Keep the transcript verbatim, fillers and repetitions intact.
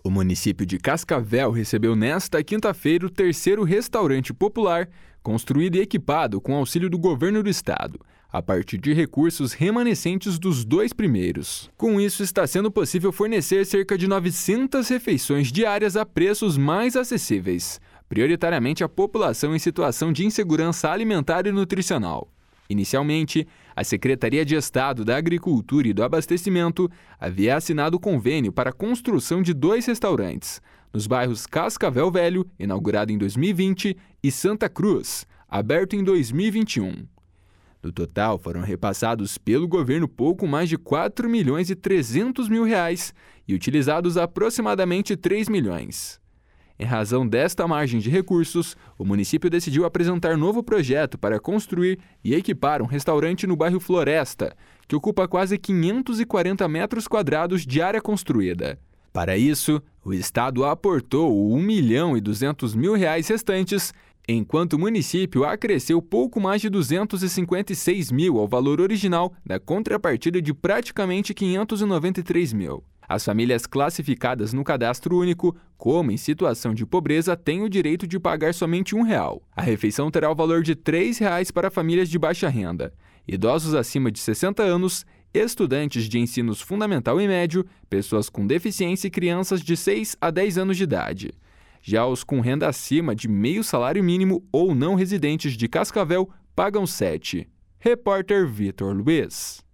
O município de Cascavel recebeu nesta quinta-feira o terceiro restaurante popular, construído e equipado com auxílio do governo do estado, a partir de recursos remanescentes dos dois primeiros. Com isso, está sendo possível fornecer cerca de novecentas refeições diárias a preços mais acessíveis, prioritariamente à população em situação de insegurança alimentar e nutricional. Inicialmente, a Secretaria de Estado da Agricultura e do Abastecimento havia assinado convênio para a construção de dois restaurantes, nos bairros Cascavel Velho, inaugurado em dois mil e vinte, e Santa Cruz, aberto em dois mil e vinte e um. No total, foram repassados pelo governo pouco mais de quatro milhões e trezentos mil reais e utilizados aproximadamente três milhões. Em razão desta margem de recursos, o município decidiu apresentar novo projeto para construir e equipar um restaurante no bairro Floresta, que ocupa quase quinhentos e quarenta metros quadrados de área construída. Para isso, o estado aportou um milhão e duzentos mil reais restantes, enquanto o município acresceu pouco mais de duzentos e cinquenta e seis mil ao valor original da contrapartida de praticamente quinhentos e noventa e três mil. As famílias classificadas no cadastro único, como em situação de pobreza, têm o direito de pagar somente um real. A refeição terá o valor de três reais para famílias de baixa renda, idosos acima de sessenta anos, estudantes de ensinos fundamental e médio, pessoas com deficiência e crianças de seis a dez anos de idade. Já os com renda acima de meio salário mínimo ou não residentes de Cascavel pagam sete. Repórter Vitor Luiz.